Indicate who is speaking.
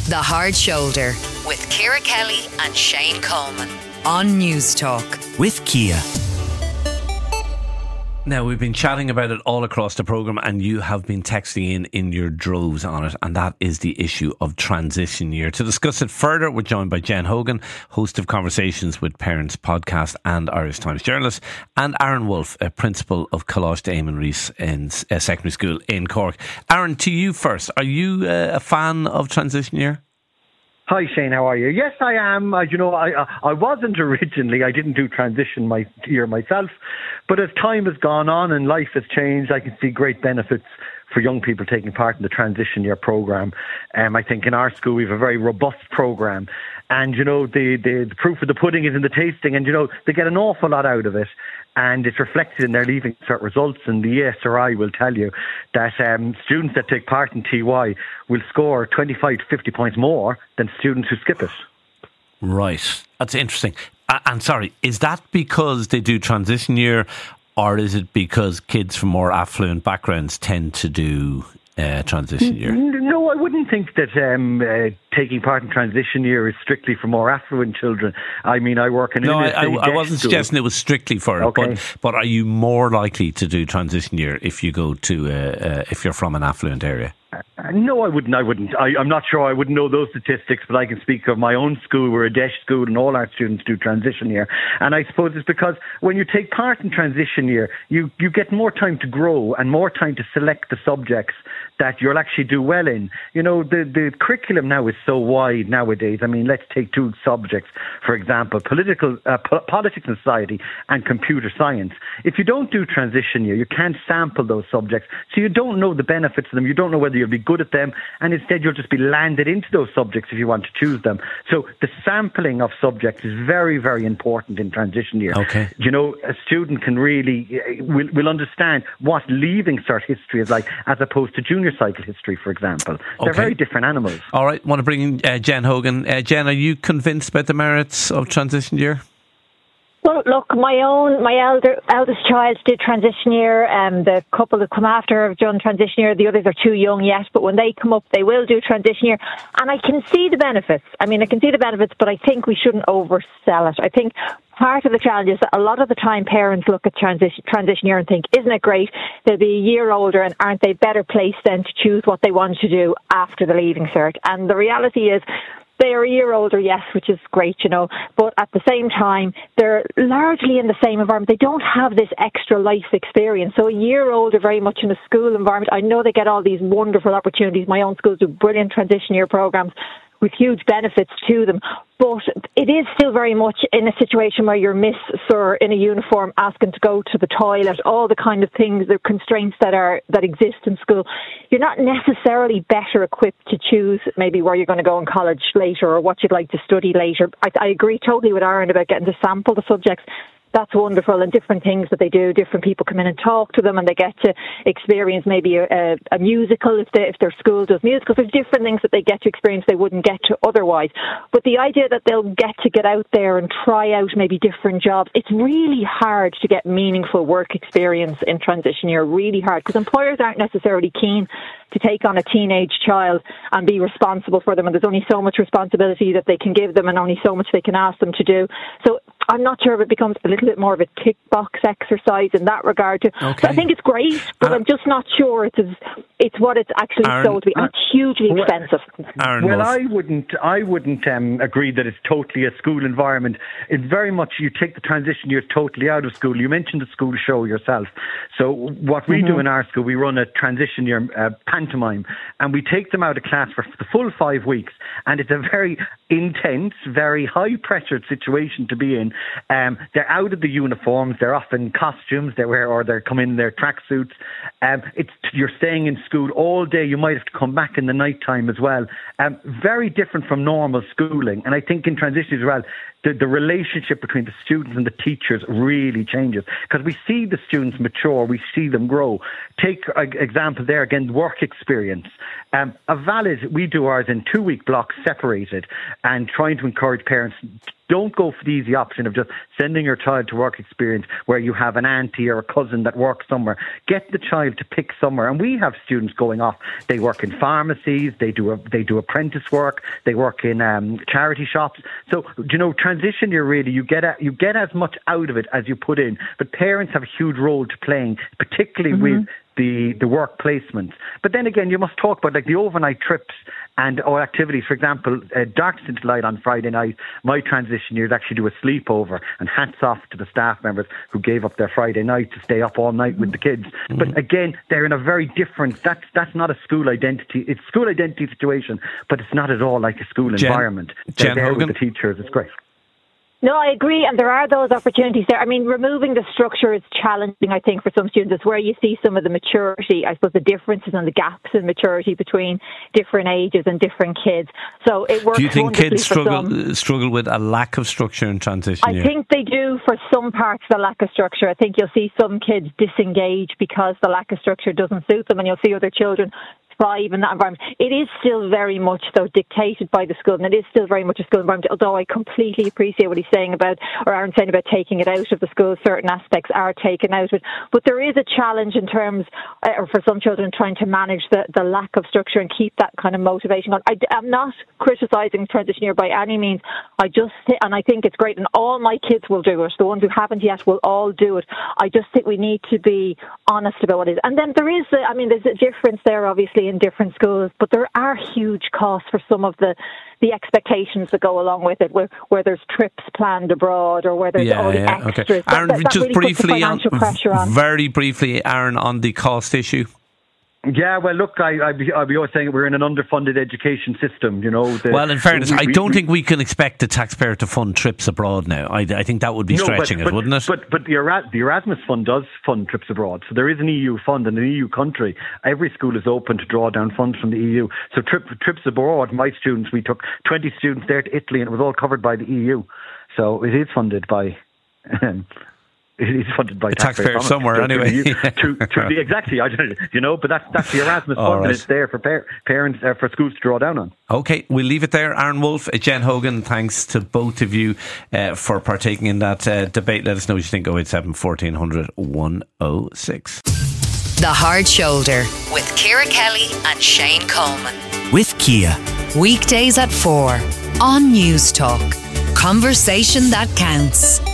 Speaker 1: The Hard Shoulder with Ciara Kelly and Shane Coleman on News Talk.
Speaker 2: With Kia.
Speaker 3: Now, we've been chatting about it all across the programme, and you have been texting in your droves on it, and that is the issue of transition year. To discuss it further, we're joined by Jen Hogan, host of Conversations with Parents podcast and Irish Times journalist, and Aaron Wolfe, a principal of Coláiste Éamon Rees in secondary school in Cork. Aaron, to you first. Are you a fan of transition year?
Speaker 4: Hi Shane, how are you? Yes, I am. I wasn't originally. I didn't do transition year myself, but as time has gone on and life has changed, I can see great benefits for young people taking part in the transition year programme. I think in our school we have a very robust programme, and the proof of the pudding is in the tasting, and they get an awful lot out of it. And it's reflected in their Leaving Cert results, and the ESRI will tell you that students that take part in TY will score 25 to 50 points more than students who skip it.
Speaker 3: Right, that's interesting. And sorry, is that because they do transition year, or is it because kids from more affluent backgrounds tend to do transition year?
Speaker 4: No, I wouldn't think that taking part in transition year is strictly for more affluent children. I mean, I work in...
Speaker 3: I wasn't suggesting it was strictly for it,
Speaker 4: okay.
Speaker 3: but are you more likely to do transition year if you go to if you're from an affluent area?
Speaker 4: No, I wouldn't. I'm not sure. I wouldn't know those statistics, but I can speak of my own school. We're a DEIS school, and all our students do transition year. And I suppose it's because when you take part in transition year, you get more time to grow and more time to select the subjects that you'll actually do well in. The curriculum now is so wide nowadays. I mean, let's take two subjects, for example, politics and society and computer science. If you don't do transition year, you can't sample those subjects, so you don't know the benefits of them. You don't know whether you'll be good at them, and instead you'll just be landed into those subjects if you want to choose them. So the sampling of subjects is very, very important in transition year.
Speaker 3: Okay.
Speaker 4: A student can really will understand what Leaving Cert history is like as opposed to junior cycle history, for example. They're very different animals.
Speaker 3: All right, want to bring in Jen Hogan. Jen, are you convinced about the merits of transition year?
Speaker 5: Well, look, my eldest child did transition year. The couple that come after have done transition year. The others are too young yet, but when they come up, they will do transition year. And I can see the benefits. But I think we shouldn't oversell it. I think part of the challenge is that a lot of the time parents look at transition year and think, isn't it great? They'll be a year older, and aren't they better placed then to choose what they want to do after the Leaving Cert? And the reality is, they are a year older, yes, which is great, but at the same time, they're largely in the same environment. They don't have this extra life experience. So a year older, very much in a school environment. I know they get all these wonderful opportunities. My own schools do brilliant transition year programs with huge benefits to them. But it is still very much in a situation where you're Miss Sir in a uniform asking to go to the toilet, all the kind of things, the constraints that exist in school. You're not necessarily better equipped to choose maybe where you're going to go in college later or what you'd like to study later. I agree totally with Aaron about getting to sample the subjects. That's wonderful, and different things that they do. Different people come in and talk to them, and they get to experience maybe a musical if their school does musicals. There's different things that they get to experience they wouldn't get to otherwise. But the idea that they'll get out there and try out maybe different jobs, it's really hard to get meaningful work experience in transition year. Really hard, because employers aren't necessarily keen to take on a teenage child and be responsible for them, and there's only so much responsibility that they can give them and only so much they can ask them to do. So I'm not sure if it becomes a little bit more of a tick box exercise in that regard.
Speaker 3: Okay.
Speaker 5: So I think it's great, but I'm just not sure it's what it's actually sold to be. And it's hugely expensive.
Speaker 4: I wouldn't agree that it's totally a school environment. It's very much, you take the transition year totally out of school. You mentioned the school show yourself. So what we do in our school, we run a transition year pantomime, and we take them out of class for the full 5 weeks, and it's a very intense, very high-pressured situation to be in. They're out of the uniforms, they're often costumes, they come in their tracksuits. You're staying in school all day. You might have to come back in the night time as well. Very different from normal schooling. And I think in transition as well, the relationship between the students and the teachers really changes, because we see the students mature, we see them grow. Take an example there again, work experience. We do ours in 2-week blocks separated, and trying to encourage parents Don't go for the easy option of just sending your child to work experience where you have an auntie or a cousin that works somewhere. Get the child to pick somewhere. And we have students going off. They work in pharmacies. They do apprentice work. They work in charity shops. So, transition year, really, you get as much out of it as you put in. But parents have a huge role to play, particularly with the work placements. But then again, you must talk about like the overnight trips or activities. For example, Darkness into Light on Friday night, my transition years actually do a sleepover, and hats off to the staff members who gave up their Friday night to stay up all night with the kids. But again, they're in a very different, that's not a school identity. It's a school identity situation, but it's not at all like a school environment. They're there with the teachers. It's great.
Speaker 5: No, I agree, and there are those opportunities there. I mean, removing the structure is challenging, I think, for some students. It's where you see some of the maturity, I suppose, the differences and the gaps in maturity between different ages and different kids. So it works.
Speaker 3: Do you think kids struggle with a lack of structure in transition year?
Speaker 5: I think they do for some parts, the lack of structure. I think you'll see some kids disengage because the lack of structure doesn't suit them, and you'll see other children thrive in that environment. It is still very much, though, dictated by the school, and it is still very much a school environment, although I completely appreciate what he's saying about, or Aaron's saying about taking it out of the school. Certain aspects are taken out of it. But there is a challenge in terms, or for some children, trying to manage the lack of structure and keep that kind of motivation on. I'm not criticising transition year by any means. And I think it's great, and all my kids will do it. The ones who haven't yet will all do it. I just think we need to be honest about what it is. And then there's a difference there, obviously, in different schools, but there are huge costs for some of the expectations that go along with it, where there's trips planned abroad, or where there's all the extras.
Speaker 3: Okay. Aaron,
Speaker 5: that
Speaker 3: just
Speaker 5: really
Speaker 3: briefly,
Speaker 5: pressure on.
Speaker 3: Very briefly, Aaron, on the cost issue.
Speaker 4: Yeah, well, look, I'd be always saying we're in an underfunded education system,
Speaker 3: Well, in fairness, I don't think we can expect the taxpayer to fund trips abroad now. I think that would be stretching it, wouldn't it?
Speaker 4: But the Erasmus Fund does fund trips abroad. So there is an EU fund in an EU country. Every school is open to draw down funds from the EU. So trips abroad, my students, we took 20 students there to Italy, and it was all covered by the EU. So it is funded by... It is funded by
Speaker 3: taxpayers somewhere, anyway.
Speaker 4: Exactly, but that's the Erasmus Fund, and it's there for parents, for schools to draw down on.
Speaker 3: Okay, we'll leave it there. Aaron Wolfe, Jen Hogan, thanks to both of you for partaking in that debate. Let us know what you think. 087 1400 106.
Speaker 1: The Hard Shoulder with Ciara Kelly and Shane Coleman.
Speaker 2: With Kia.
Speaker 1: Weekdays at 4 on News Talk. Conversation that counts.